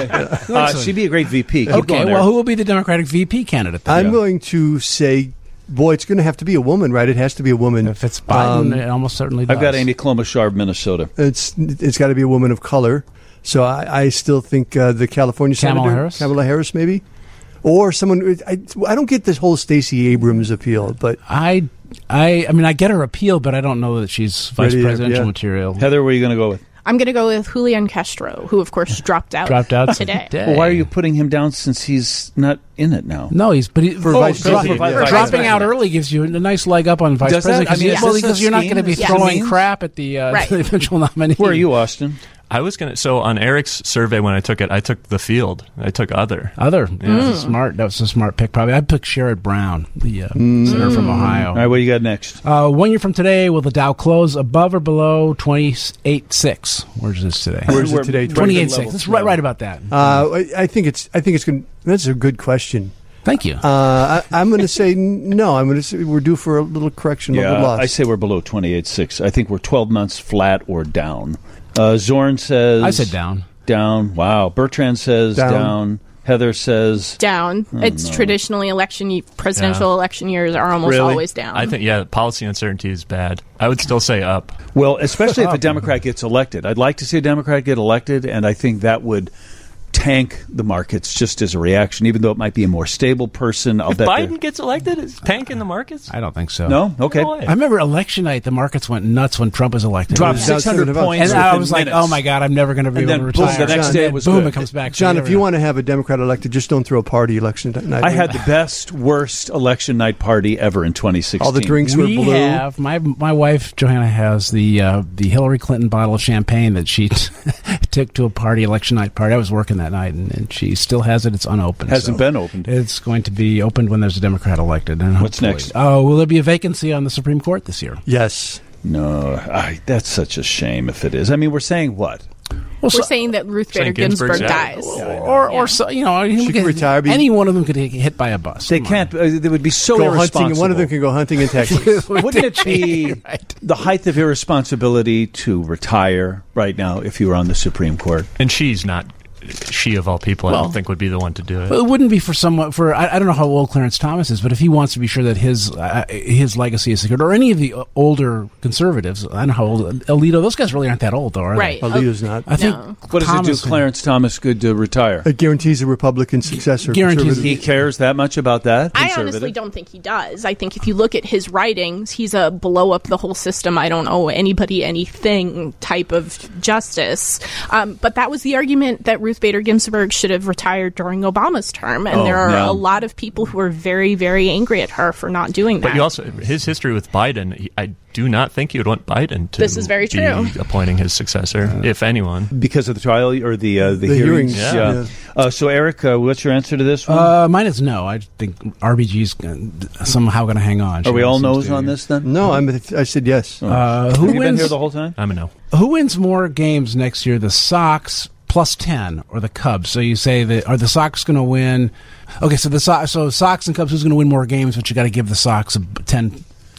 Uh, she'd be a great V P. Keep Okay, going there. well, who will be the Democratic V P candidate? Then? I'm Yeah. going to say, boy, it's going to have to be a woman, right? It has to be a woman. If it's Biden, Um, it almost certainly does. I've got Amy Klobuchar of Minnesota. It's it's got to be a woman of color. So I, I still think uh, the California Kamala senator, Harris? Kamala Harris, maybe, or someone. I, I don't get this whole Stacey Abrams appeal, but I, I, I mean, I get her appeal, but I don't know that she's vice Ready, presidential yeah. material. Heather, where are you going to go with? I'm going to go with Julian Castro, who of course dropped out. Dropped out today. Well, why are you putting him down since he's not in it now? No, he's but he, For oh, vice dro- president, dro- yeah. dropping out early gives you a nice leg up on vice Does that? president. I mean, because- is well, this a because you're not going to be scheme? throwing Yes. crap at the, uh, Right. the eventual nominee. Where are you, Austin? I was gonna. So on Eric's survey when I took it, I took the field. I took other. Other, yeah, that's a smart. That was a smart pick. Probably, I picked Sherrod Brown, the uh, senator from Ohio. All right, what do you got next? Uh, one year from today, will the Dow close above or below twenty-eight six? Where's this today? Where's We're- it today? twenty-eight level. six. That's right, right about that. uh, I, I think it's. I think it's going. That's a good question. Thank you. Uh, I, I'm going to say n- no. I'm going to say we're due for a little correction. a Yeah, little loss. I say we're below twenty-eight six. I think we're twelve months flat or down. Uh, Zorn says... I said down. Down. Wow. Bertrand says down. Down. Heather says... Down. it's no. traditionally election ye- presidential Yeah. election years are almost Really? always down. I think yeah, policy uncertainty is bad. I would still say up. Well, especially if a Democrat gets elected. I'd like to see a Democrat get elected, and I think that would tank the markets just as a reaction, even though it might be a more stable person. I'll If bet Biden they're- gets elected, is tanking the markets? I don't think so. No? Okay. No way. I remember election night, the markets went nuts when Trump was elected. Dropped Yeah. six hundred And points and I within was like, minutes. "Oh my God, I'm never going to be And able then to boom, retire." the next And day then it was boom, good. it comes back. John, So if you want to have a Democrat elected, just don't throw a party election night. I had the best, worst election night party ever in twenty sixteen. all the drinks were we blue. have my my wife Johanna has the uh, the Hillary Clinton bottle of champagne that she took to a party election night party. I was working that night, and, and she still has it. It's unopened. Hasn't so been opened. It's going to be opened when there's a Democrat elected. And What's hopefully- next? Oh, will there be a vacancy on the Supreme Court this year? Yes. No, I, that's such a shame if it is. I mean, we're saying what? Well, We're so- saying that Ruth Bader Saying Ginsburg's Ginsburg out. dies. or or Yeah. so, you know, you could get- retire, be- any one of them could get hit by a bus. They Come can't. Uh, they would be so Go irresponsible. hunting, and one of them can go hunting in Texas. Wouldn't it be Right. the height of irresponsibility to retire right now if you were on the Supreme Court? And she's not. She of all people, I Well- don't think would be the one to do it. Well, it wouldn't be for someone for I, I don't know how old Clarence Thomas is, but if he wants to be sure that his uh, his legacy is secured, or any of the uh, older conservatives, I don't know how old Alito. Those guys really aren't that old, though, are Right. they? Alito's not. I think. No. What does Thomas it do, Clarence Thomas, good to retire? It guarantees a Republican successor. Guarantees conservative. He cares that much about that? I Conservative? honestly don't think he does. I think if you look at his writings, he's a blow up the whole system, I don't owe anybody anything type of justice. Um, but that was the argument that Ruth Bader Ginsburg should have retired during Obama's term. And Oh, there are yeah. a lot of people who are very, very angry at her for not doing that. But you also his history with Biden. he- I do not think you would want Biden to. This is very be true. appointing his successor, if anyone. Because of the trial or the uh, the, The hearings? hearings, Yeah. yeah. Uh, so, Eric, uh, what's your answer to this one? Uh, mine is no. I think R B G's somehow going to hang on. Are we She all seems knows to- on this then? No, I'm. I said yes. Uh, Have who you been wins? here the whole time? I'm a no. Who wins more games next year? The Sox plus ten or the Cubs? So you say that are the Sox going to win? Okay, so the so, so Sox and Cubs, who's going to win more games? But you got to give the Sox a ten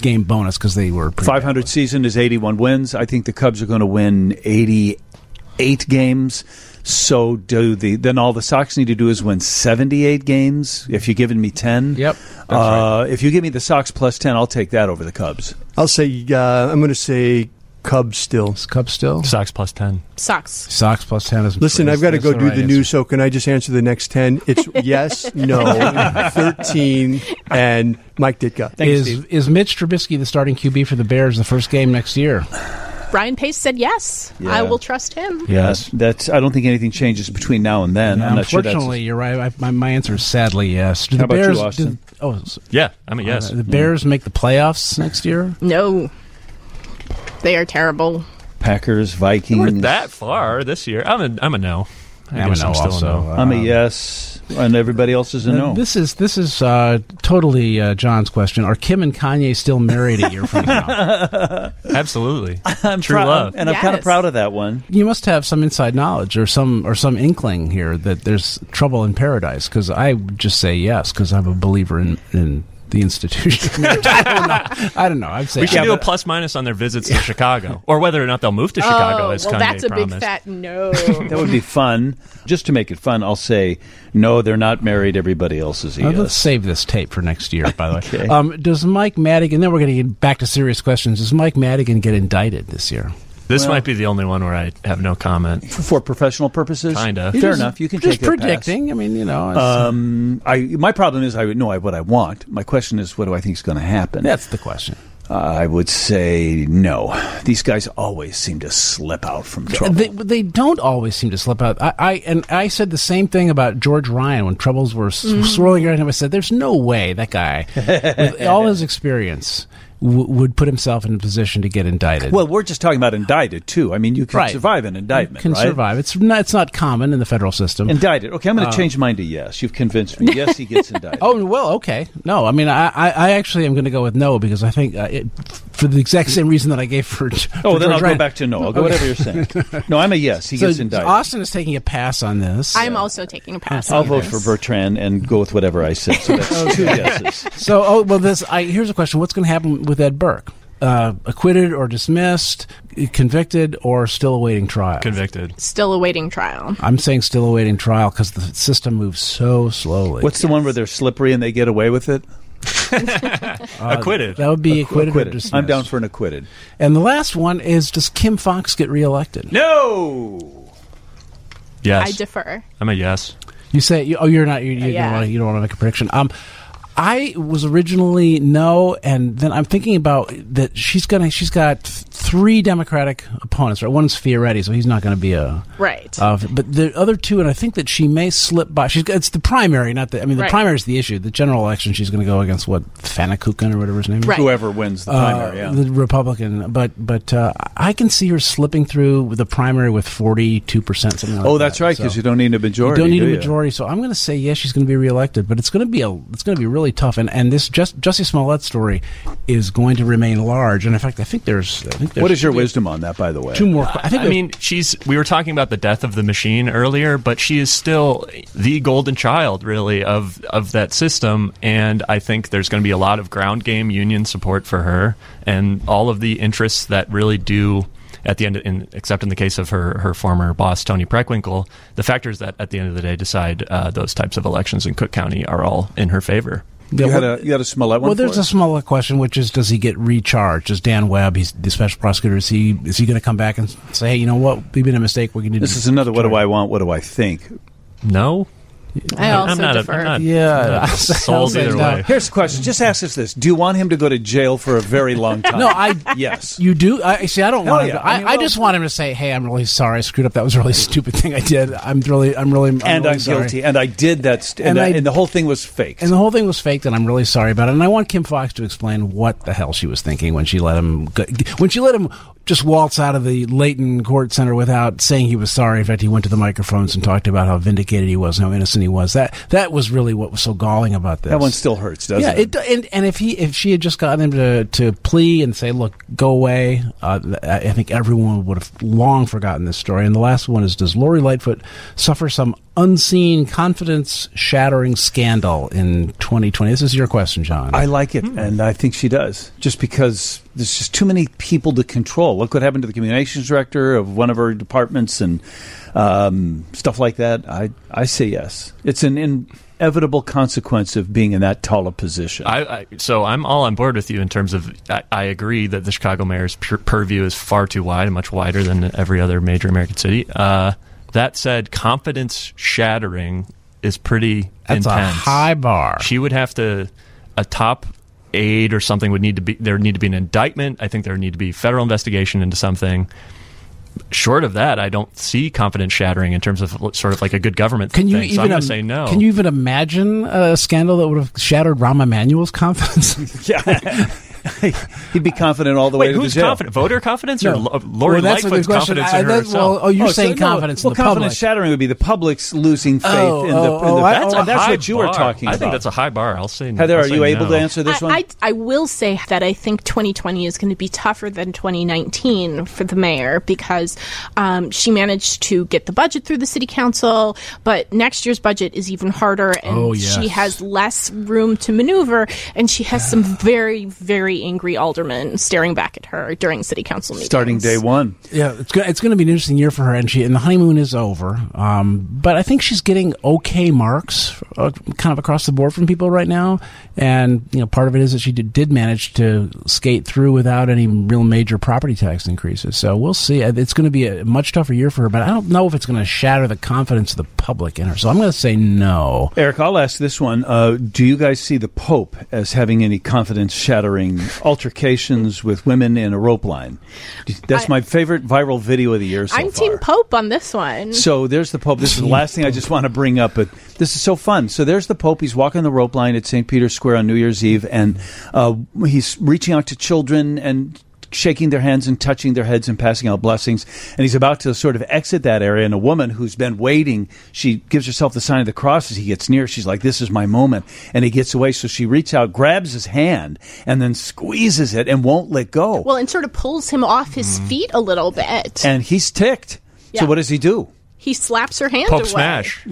game bonus because they were pretty five hundred season is eighty-one wins. I think the Cubs are going to win eighty-eight games. So do the then all the Sox need to do is win seventy-eight games. If you're giving me ten, Yep. Uh, right. If you give me the Sox plus ten, I'll take that over the Cubs. I'll say uh, I'm going to say Cubs still. Cubs still. Sox plus ten. Sox. Sox plus ten is. Listen, is, I've got to go the do right the answer. news, so can I just answer the next ten? It's yes, no, thirteen, and Mike Ditka. Thank you, Is Steve. is Mitch Trubisky the starting Q B for the Bears the first game next year? Brian Pace said yes. Yeah. I will trust him. Yes, that's. I don't think anything changes between now and then. Yeah, I'm not sure that's. unfortunately, you're right. I, my, my answer is sadly yes. Do How the about you, Bears, Austin? do- oh, s- Yeah, I mean, yes. uh, the Bears make the playoffs next year. No. They are terrible. Packers, We're Vikings. that far this year. I'm a, I'm a no. I I'm a guess no I'm still also. a no. I'm a Um, yes, and everybody else is a Uh, no. This is this is uh, totally uh, John's question. Are Kim and Kanye still married a year from now? Absolutely. I'm True prou- love. and I'm kind of Yes. proud of that one. You must have some inside knowledge or some or some inkling here that there's trouble in paradise. Because I would just say yes because I'm a believer in, in the institution. I don't know. I don't know. I'd say We should Yeah, do a but- plus minus on their visits to Chicago, or whether or not they'll move to Chicago, oh, as well, Kanye that's a promised. big fat no. That would be fun. Just to make it fun, I'll say no. They're not married. Everybody else is a Uh, yes. Let's save this tape for next year, by the Okay. way. Um, does Mike Madigan, then we're going to get back to serious questions, does Mike Madigan get indicted this year? This Well- might be the only one where I have no comment. For professional purposes, Kinda. Fair Just- enough. You can just take a pass. predicting. I mean, you know. it's- Um, I my problem is I would know what I want. My question is, what do I think is going to happen? that's the question. Uh, I would say no. These guys always seem to slip out from trouble. They, they don't always seem to slip out. I, I and I said the same thing about George Ryan when troubles were s swirling around him. I said, "There's no way that guy, with all his experience, w- would put himself in a position to get indicted." Well, we're just talking about indicted too. I mean, you can Right. survive an indictment, can right? survive. It's not. It's not common in the federal system. Indicted. Okay, I'm going to Uh, change mine to yes. You've convinced me. Yes, he gets indicted. Oh well, okay. No, I mean, I, I, I actually am going to go with no because I think uh, it, for the exact same reason that I gave for. Oh, for then George I'll go Ryan. back to no. I'll go whatever you're saying. No, I'm a yes. He So gets indicted. Austin is taking a pass on this. I'm also taking a pass. I'll on vote this. for Bertrand and go with whatever I said. So that's two yeses. So, oh well, this. I, here's a question: what's going to happen with Ed Burke? Uh, acquitted or dismissed? Convicted or still awaiting trial? Convicted. Still awaiting trial. I'm saying still awaiting trial because the system moves so slowly. What's the one where they're slippery and they get away with it? Acquitted. That would be acquitted, or Acquitted. dismissed. I'm down for an acquitted. And the last one is: does Kim Fox get reelected? No. Yes. I defer. I'm a yes. You say, you, oh, you're not. You, you, Yeah. don't wanna, you don't want to make a prediction. Um, I was originally no, and then I'm thinking about that. She's gonna. She's got th- three Democratic opponents. Right, one's Fioretti, so he's not going to be a. Right. Uh, but the other two, and I think that she may slip by. She's. It's the primary, not the. I mean, the Right. primary is the issue. The general election, she's going to go against what Fannekuchen or whatever his name is. Right. Whoever wins the Uh, primary, yeah. the Republican, but but uh, I can see her slipping through with the primary with forty-two percent, something like that. Oh, that's right, because So- you don't need a majority. you don't need do a you? majority, so I'm going to say yes, she's going to be reelected, but it's going to be a it's going to be really tough. And and this just Jussie Smollett story is going to remain large. And in fact, I think there's. I think there's What is your wisdom on that, by the way? two more? I think I there's- mean, she's. We were talking about the death of the machine earlier, but she is still the golden child, really, of of that system. And I think there's going to be a lot of ground game union support for her, and all of the interests that really do. At the end, in, except in the case of her, her former boss Tony Preckwinkle, the factors that at the end of the day decide uh, those types of elections in Cook County are all in her favor. You Yeah, had what- a you had a Smollett one. well, there's for a us? Smollett question, which is: does he get recharged? Does Dan Webb, he's the special prosecutor, is he is he going to come back and say, hey, you know what, we made a mistake, we're going to? This is another. What do I want? What do I think? No, I also I'm not. A, defer. I'm not, Yeah, I'm not I'll say- sold I'll say either no. way. Here's the question. Just ask us this: do you want him to go to jail for a very long time? No, I. Yes. You do? I see. I don't Hell want. yeah. Him to, I, I mean, I well- just want him to say, "Hey, I'm really sorry. I screwed up. That was a really stupid thing I did. I'm really, I'm really, I'm and really I'm sorry." guilty, and I did that, st- and, And that- I- and the whole thing was faked. And the whole thing was faked, and I'm really sorry about it. And I want Kim Fox to explain what the hell she was thinking when she let him go, when she let him just waltz out of the Layton Court Center without saying he was sorry. In fact, he went to the microphones and talked about how vindicated he was, and how innocent he was. That that was really what was so galling about this. that one still hurts, doesn't Yeah, it? it, do- and and if he if she had just gotten him to, to plea and say, "Look, go away," uh, I I think everyone would have long forgotten this story. And the last one is: does Lori Lightfoot suffer some unseen confidence-shattering scandal in twenty twenty? This is your question, John. I like it, and I think she does, just because there's just too many people to control. Look what happened to the communications director of one of our departments and um, stuff like that. I, I say yes. It's an inevitable consequence of being in that tall a position. I, I, so I'm all on board with you in terms of I, I agree that the Chicago mayor's pur- purview is far too wide and much wider than every other major American city. Uh That said, confidence shattering is pretty That's intense. a high bar. She would have to, a top aide or something would need to be, there would need to be an indictment. I think there would need to be federal investigation into something. Short of that, I don't see confidence shattering in terms of sort of like a good government Can you thing. even So I'm going im- to say no. Can you even imagine a scandal that would have shattered Rahm Emanuel's confidence? Yeah. He'd be confident all the Wait, way to who's the jail. confident? Voter confidence No. or Lo- Lori Well, that's a Lightfoot's good question. confidence I- in that- herself? well, oh, you're Oh, saying so, no, confidence well, in the confidence public. shattering would be the public's losing faith Oh, in the. oh, in oh, the I- That's, oh, a that's high what you were bar. talking I about. think that's a high bar. I'll say Heather, I'll are say you able no. to answer this I, one? I, I will say that I think twenty twenty is going to be tougher than twenty nineteen for the mayor because um, she managed to get the budget through the city council, but next year's budget is even harder, and Oh, yes. she has less room to maneuver, and she has some very, very angry aldermen staring back at her during city council meetings. Starting day one. Yeah, it's going it's going to be an interesting year for her, and she and the honeymoon is over. Um, but I think she's getting okay marks, uh, kind of across the board from people right now. And you know, part of it is that she did, did manage to skate through without any real major property tax increases. So we'll see. It's going to be a much tougher year for her, but I don't know if it's going to shatter the confidence of the public in her. So I'm going to say no. Eric, I'll ask this one. Uh, do you guys see the Pope as having any confidence-shattering altercations with women in a rope line? That's I- my favorite viral video of the year so I'm far. Team Pope on this one. So there's the Pope. This is the last thing I just want to bring up, but this is so fun. So there's the Pope. He's walking the rope line at Saint Peter's Square on New Year's Eve, and uh, he's reaching out to children and shaking their hands and touching their heads and passing out blessings. And he's about to sort of exit that area, and a woman who's been waiting, she gives herself the sign of the cross as he gets near. She's like, this is my moment. And he gets away, so she reaches out, grabs his hand, and then squeezes it and won't let go. Well, and sort of pulls him off his feet a little bit. And he's ticked. Yeah. So what does he do? He slaps her hand Pope away. smash.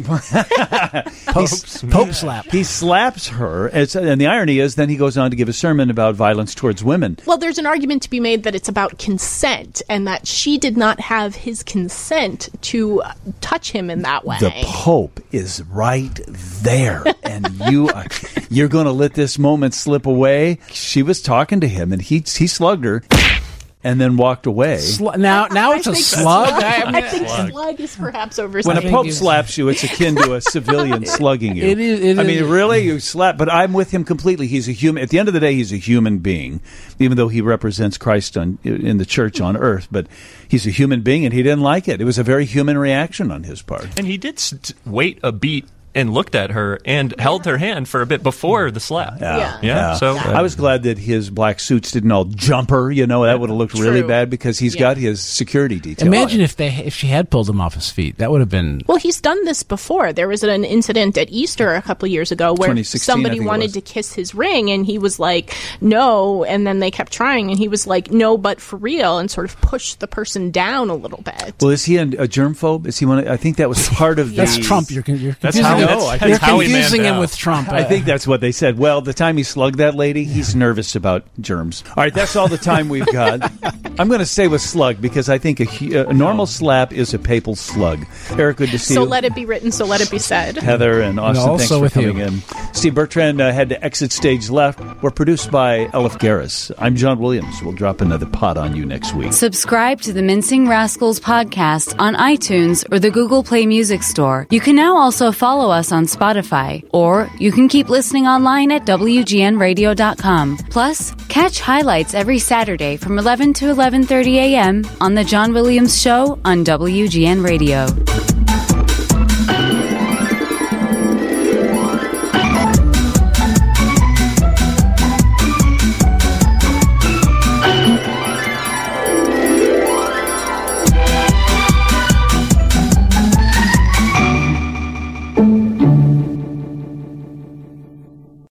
Pope, Pope slap. He slaps her, it's, and the irony is then he goes on to give a sermon about violence towards women. Well, there's an argument to be made that it's about consent and that she did not have his consent to uh, touch him in that way. The Pope is right there, and you are, you're going to let this moment slip away. She was talking to him, and he he slugged her, and then walked away. Sl- now, now I it's a think slug. slug- I mean, I think slug is perhaps When overstated. a think Pope it's- slaps you, it's akin to a civilian slugging you. It is- it I is- mean, really, you slap. But I'm with him completely. He's a human. At the end of the day, he's a human being, even though he represents Christ on, in the church on earth. But he's a human being, and he didn't like it. It was a very human reaction on his part. And he did st- wait a beat and looked at her and held her hand for a bit before the slap. Yeah. Yeah, so- I was glad that his black suits didn't all jump her. You know, that would have looked really True. bad because he's Yeah. got his security detail. Imagine if they if she had pulled him off his feet. That would have been. Well, he's done this before. There was an incident at Easter a couple years ago where twenty sixteen, I somebody think it wanted was. to kiss his ring and he was like, no. And then they kept trying and he was like, no, but for real, and sort of pushed the person down a little bit. Well, is he a, a germphobe? Is he one? I think that was part of That's the. Trump. You're, con- you're That's confusing, how- him. that's- I that's you're how he confusing manned him out. with Trump. I think that's what they said. Well, the time he slugged that lady, he's nervous about germs. All right, that's all the time we've got. I'm going to stay with slug because I think a, hu- a normal slap is a papal slug. Eric, good to see So you. let it be written, so let it be said. Heather and Austin, also thanks for with coming you. in. Steve Bertrand uh, had to exit stage left. We're produced by Elif Garris. I'm John Williams. We'll drop another pot on you next week. Subscribe to the Mincing Rascals podcast on iTunes or the Google Play Music Store. You can now also follow us on Spotify, or you can keep listening online at W G N radio dot com. Plus, catch highlights every Saturday from eleven to eleven thirty a.m. on The John Williams Show on W G N Radio.